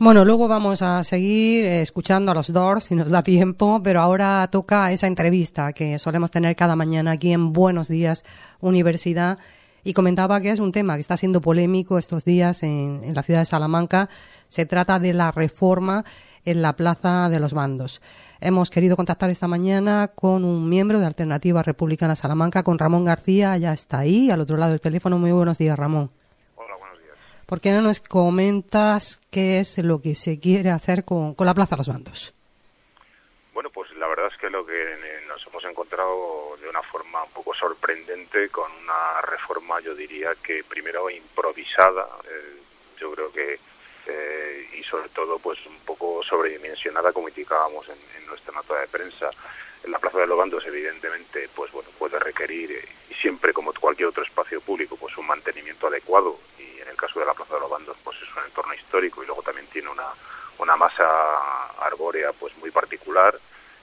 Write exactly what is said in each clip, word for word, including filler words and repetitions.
Bueno, luego vamos a seguir escuchando a los Doors si nos da tiempo, pero ahora toca esa entrevista que solemos tener cada mañana aquí en Buenos Días Universidad, y comentaba que es un tema que está siendo polémico estos días en, en la ciudad de Salamanca. Se trata de la reforma en la Plaza de los Bandos. Hemos querido contactar esta mañana con un miembro de Alternativa Republicana Salamanca, con Ramón García. Ya está ahí, al otro lado del teléfono. Muy buenos días, Ramón. Hola, buenos días. ¿Por qué no nos comentas qué es lo que se quiere hacer con, con la Plaza de los Bandos? Bueno, pues la verdad es que lo que nos hemos encontrado de una forma un poco sorprendente con una reforma, yo diría que primero improvisada, eh, yo creo que eh, y sobre todo pues un poco sobredimensionada, como indicábamos en, en nuestra nota de prensa. En la Plaza de los Bandos, evidentemente, pues bueno, puede requerir, eh, y siempre como cualquier otro espacio público, pues un mantenimiento adecuado, y en el caso de la Plaza de los Bandos, pues es un entorno histórico y luego también tiene una una masa arbórea pues muy particular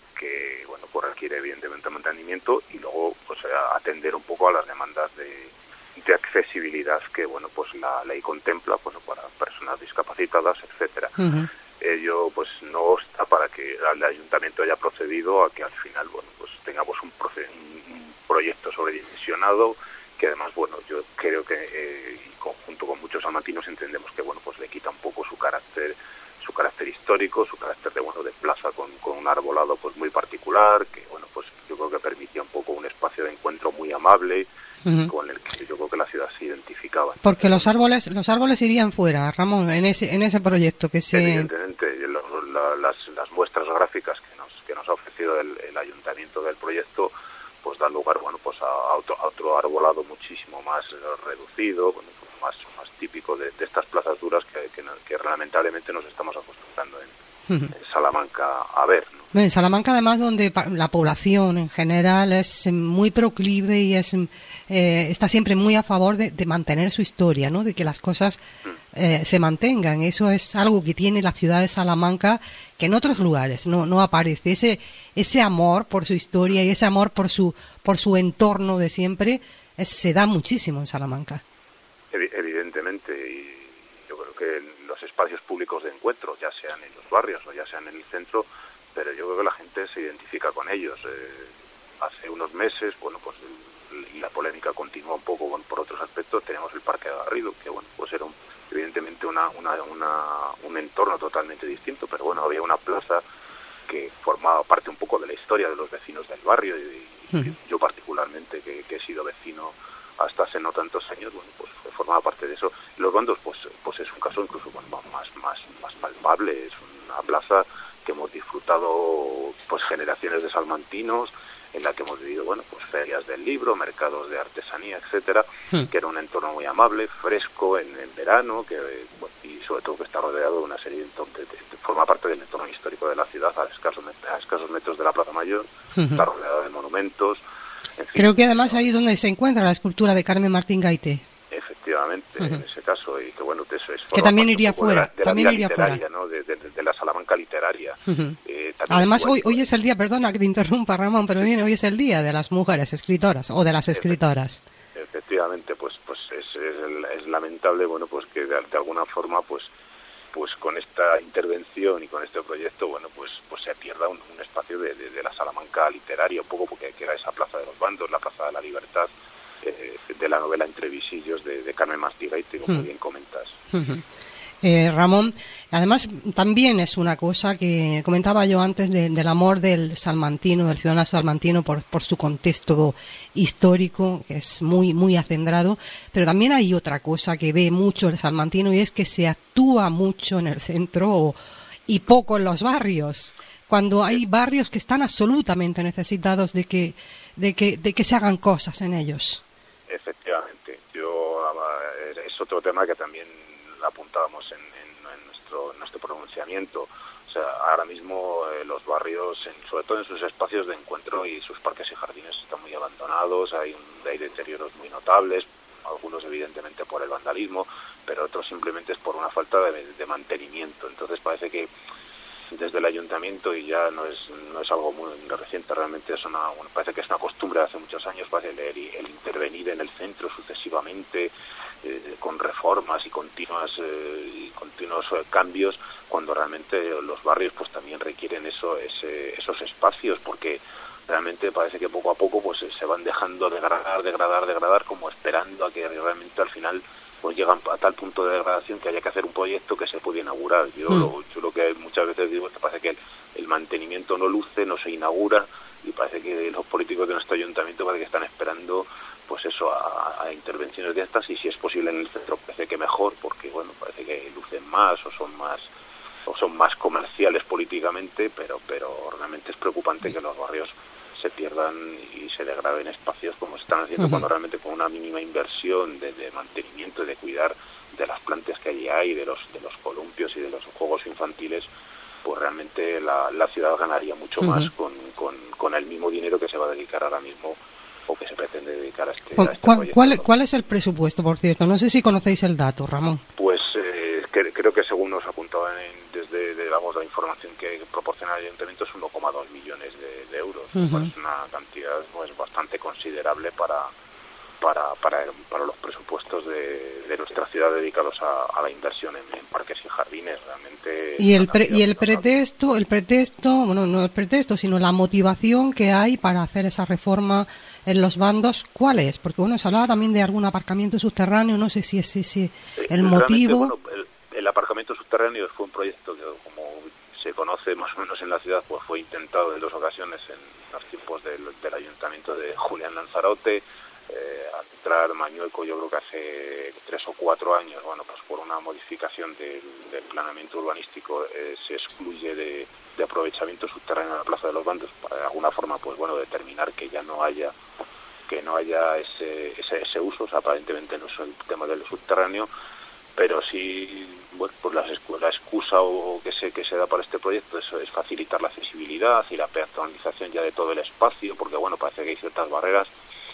que bueno pues requiere evidentemente mantenimiento y luego pues atender un poco a las demandas de, de accesibilidad que bueno pues la ley contempla pues para personas discapacitadas, etcétera. Uh-huh. Ello pues no obsta para que el ayuntamiento haya procedido a que al final bueno pues tengamos un, proce- un proyecto sobredimensionado que además bueno yo creo que eh, y conjunto con muchos salmantinos entendemos que bueno pues le quita un poco su carácter su carácter histórico, su carácter de bueno de plaza con, con un arbolado pues muy particular, que bueno pues yo creo que permitía un poco un espacio de encuentro muy amable, uh-huh, con el que yo creo que la ciudad se identificaba. Porque los árboles los árboles irían fuera, Ramón, en ese en ese proyecto que se evidentemente lo, la, las, las muestras gráficas que nos que nos ha ofrecido el, el ayuntamiento del proyecto pues dan lugar bueno pues a, a, otro, a otro arbolado muchísimo más reducido, bueno, más más típico de, de estas plazas duras que, que, que lamentablemente nos estamos acostumbrando en, uh-huh, en Salamanca a ver, ¿no? En Salamanca, además, donde la población en general es muy proclive y es eh, está siempre muy a favor de, de mantener su historia, ¿no? De que las cosas eh, se mantengan. Eso es algo que tiene la ciudad de Salamanca que en otros lugares no no aparece. Ese ese amor por su historia y ese amor por su por su entorno de siempre es, se da muchísimo en Salamanca. Evidentemente, y yo creo que los espacios públicos de encuentro, ya sean en los barrios o ya sean en el centro, pero yo creo que la gente se identifica con ellos. Eh, hace unos meses, bueno, pues y la polémica continúa un poco bueno, por otros aspectos, tenemos el Parque de Garrido, que bueno, pues era un, evidentemente una, una, una, un entorno totalmente distinto, pero bueno, había una plaza que formaba parte un poco de la historia de los vecinos del barrio, y, y uh-huh, yo particularmente, que, que he sido vecino hasta hace no tantos años, bueno, pues formaba parte de eso. Los Bandos, pues pues es un caso incluso bueno, más más más palpable, es una plaza que hemos disfrutado pues generaciones de salmantinos, en la que hemos vivido bueno pues ferias del libro, mercados de artesanía, etcétera, hmm. que era un entorno muy amable, fresco en, en verano, que bueno, y sobre todo que está rodeado de una serie de entornos, de, de, forma parte del entorno histórico de la ciudad, a escasos a escasos metros de la Plaza Mayor, hmm. está rodeado de monumentos. En fin, creo que además ahí es donde se encuentra la escultura de Carmen Martín Gaite. Efectivamente, uh-huh, en ese caso, y que bueno, eso es que también iría fuera, de la, de también la iría fuera, ¿no? de, de, de la Salamanca literaria. Uh-huh. Eh, Además, hoy hoy es el día, perdona que te interrumpa, Ramón, pero bien, hoy es el día de las mujeres escritoras o de las escritoras. Efectivamente, pues pues es, es, es lamentable, bueno, pues que de, de alguna forma, pues pues con esta intervención y con este proyecto, bueno, pues pues se pierda un, un espacio de, de, de la Salamanca literaria, un poco porque que era esa Plaza de los Bandos, la Plaza de la Libertad, eh, de la novela Entre visillos de, de Carmen Martín Gaite, como uh-huh, bien comentas. Uh-huh. Eh, Ramón, además también es una cosa que comentaba yo antes de, del amor del salmantino, del ciudadano salmantino por, por su contexto histórico, que es muy muy acendrado, pero también hay otra cosa que ve mucho el salmantino y es que se actúa mucho en el centro y poco en los barrios, cuando hay barrios que están absolutamente necesitados de que de que de que se hagan cosas en ellos. Efectivamente, yo es otro tema que también apuntábamos en, en, en nuestro en nuestro pronunciamiento. O sea, ahora mismo eh, los barrios, en, sobre todo en sus espacios de encuentro y sus parques y jardines, están muy abandonados, hay, un, hay deterioros muy notables, algunos evidentemente por el vandalismo, pero otros simplemente es por una falta de, de mantenimiento. Entonces parece que desde el ayuntamiento, y ya no es no es algo muy reciente, realmente es una, bueno, parece que es una costumbre de hace muchos años, parece el, el intervenir en el centro sucesivamente, eh, con reformas y continuas eh, y continuos eh, cambios, cuando realmente los barrios pues también requieren eso, ese, esos espacios, porque realmente parece que poco a poco pues se van dejando degradar, degradar, degradar, como esperando a que realmente al final pues llegan a tal punto de degradación que haya que hacer un proyecto que se puede inaugurar. Yo, mm. lo, yo lo que muchas veces digo es que parece que el, el mantenimiento no luce, no se inaugura, y parece que los políticos de nuestro ayuntamiento parece que están esperando pues eso a, a intervenciones de estas, y si es posible en el centro parece que mejor, porque bueno, parece que lucen más o son más o son más comerciales políticamente, pero pero realmente es preocupante que los barrios se pierdan y se degraden espacios como se están haciendo, uh-huh. cuando realmente con una mínima inversión de, de mantenimiento y de cuidar de las plantas que allí hay, de los de los columpios y de los juegos infantiles, pues realmente la, la ciudad ganaría mucho uh-huh. más con, con, con el mismo dinero que se va a dedicar ahora mismo o que se pretende dedicar a este, a este ¿Cuál, proyecto. ¿cuál, ¿Cuál es el presupuesto, por cierto? No sé si conocéis el dato, Ramón. Pues eh, que, creo que según nos apuntaban en, desde de, digamos, la información que proporciona el ayuntamiento es uno coma dos millones de, de euros. Uh-huh. Pues es una cantidad pues bastante considerable para para para, para los presupuestos de, de nuestra ciudad dedicados a, a la inversión en, en parques y jardines. Realmente y el pre, y el pretexto el pretexto bueno no el pretexto sino la motivación que hay para hacer esa reforma en los bandos, ¿cuál es? Porque bueno, se hablaba también de algún aparcamiento subterráneo, no sé si es ese el eh, motivo. Bueno, el, el aparcamiento subterráneo fue un proyecto que, como se conoce más o menos en la ciudad, pues fue intentado en dos ocasiones en los tiempos del, del ayuntamiento de Julián Lanzarote. Eh, al entrar Mañueco, yo creo que hace tres o cuatro años, bueno, pues por una modificación del, del planeamiento urbanístico eh, se excluye de, de aprovechamiento subterráneo en la Plaza de los Bandos, para de alguna forma, pues bueno, determinar que ya no haya que no haya ese ese, ese uso. O sea, aparentemente no es el tema del subterráneo, pero sí, bueno, pues la, la excusa o que se que se da para este proyecto es, es facilitar la accesibilidad y la peatonalización ya de todo el espacio, porque bueno, parece que hay ciertas barreras,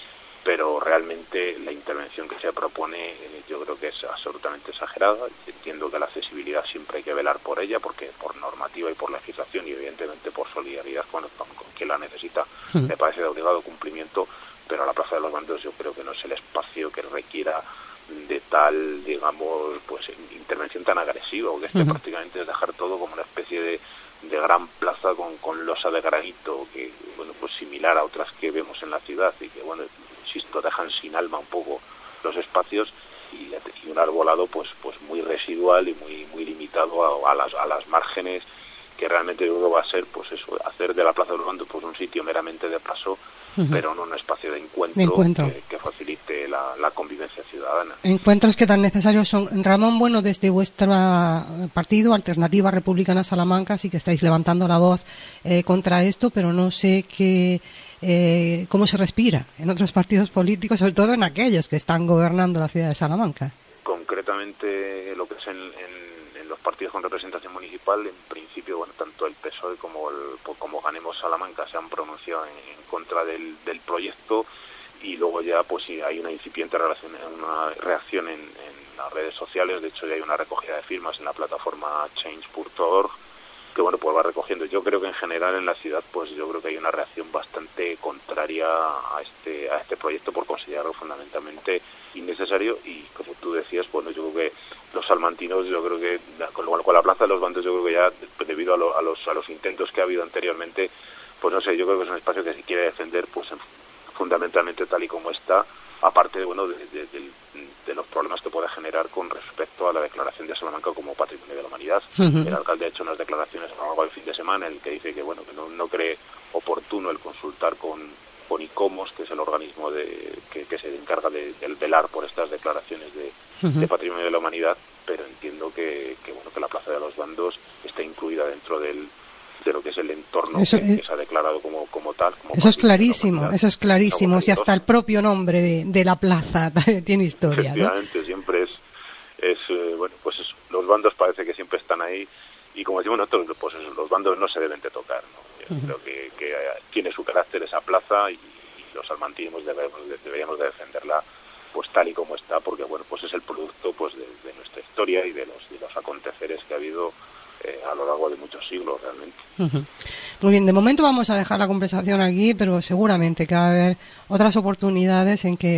pero realmente la intervención que se propone eh, yo creo que es absolutamente exagerada. Entiendo que la accesibilidad siempre hay que velar por ella, porque por normativa y por legislación y evidentemente por solidaridad con, con, con quien la necesita, uh-huh. me parece de obligado cumplimiento, pero la Plaza de los Bandos yo creo que no es el espacio que requiera de tal, digamos, pues intervención tan agresiva, o que este uh-huh. prácticamente es dejar todo como una especie de, de gran plaza con, con losa de granito, que bueno, pues similar a otras que vemos en la ciudad, y que bueno, insisto, dejan sin alma un poco los espacios, y, y un arbolado pues pues muy residual y muy muy limitado a, a las a las márgenes, que realmente yo creo que va a ser pues eso, hacer de la Plaza de los Bandos pues un sitio meramente de paso, uh-huh. pero no un espacio de encuentro, de encuentro. Que, que facilite la, la convivencia ciudadana. Encuentros que tan necesarios son. Ramón, bueno, desde vuestro partido, Alternativa Republicana Salamanca, sí que estáis levantando la voz eh, contra esto, pero no sé qué eh, cómo se respira en otros partidos políticos, sobre todo en aquellos que están gobernando la ciudad de Salamanca. Concretamente, lo que es en, en, en los partidos con representación municipal, en principio, bueno, tanto el P S O E como el como Ganemos Salamanca se han pronunciado en, en contra del, del proyecto, y luego ya pues sí, hay una incipiente relación, una reacción en, en las redes sociales. De hecho ya hay una recogida de firmas en la plataforma change punto org, que bueno, pues va recogiendo. Yo creo que en general en la ciudad pues yo creo que hay una reacción bastante contraria a este a este proyecto, por considerarlo fundamentalmente innecesario. Y como tú decías, bueno, yo creo que los salmantinos, yo creo que con, con la Plaza de los Bandos, yo creo que ya debido a, lo, a los a los intentos que ha habido anteriormente, pues no sé, yo creo que es un espacio que se quiere defender pues en, fundamentalmente tal y como está, aparte bueno de, de, de, de los problemas que puede generar con respecto a la declaración de Salamanca como Patrimonio de la Humanidad. Uh-huh. El alcalde ha hecho unas declaraciones a lo largo del fin de semana en el que dice que bueno, que no, no cree oportuno el consultar con, con ICOMOS, que es el organismo de, que, que se encarga de, de velar por estas declaraciones de, uh-huh. de Patrimonio de la Humanidad, pero entiendo que, que bueno, que la Plaza de los Bandos está incluida dentro del de lo que es el entorno eso, que, que se ha declarado como, como tal. Como eso es clarísimo, eso es clarísimo, si hasta el propio nombre de, de la plaza tiene historia. Efectivamente, ¿no? Siempre es, es eh, bueno, pues eso, los bandos parece que siempre están ahí, y como decimos nosotros, pues eso, los bandos no se deben de tocar, ¿no? Yo uh-huh. creo que, que tiene su carácter esa plaza, y, y los salmantinos debemos de, deberíamos de defenderla pues tal y como está, porque bueno, pues es el producto pues de, de nuestra historia y de los, de los aconteceres que ha habido Eh, a lo largo de muchos siglos realmente. Uh-huh. Muy bien, de momento vamos a dejar la conversación aquí, pero seguramente que va a haber otras oportunidades en que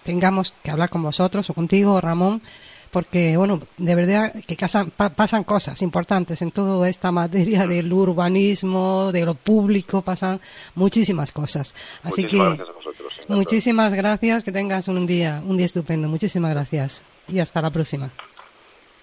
tengamos que hablar con vosotros o contigo, Ramón, porque, bueno, de verdad que pasan, pasan cosas importantes en toda esta materia del urbanismo, de lo público, pasan muchísimas cosas. Así muchísimas que, gracias a vosotros. Muchísimas gracias, que tengas un día, un día estupendo. Muchísimas gracias y hasta la próxima.